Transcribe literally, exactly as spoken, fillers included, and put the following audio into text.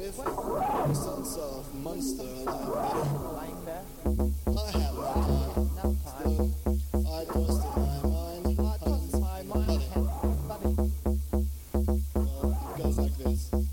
with the sons of monster lying there. I have no time. No time. Still, I tossed in my mind. I tossed my mind. Buddy. Buddy. Well, it goes like this.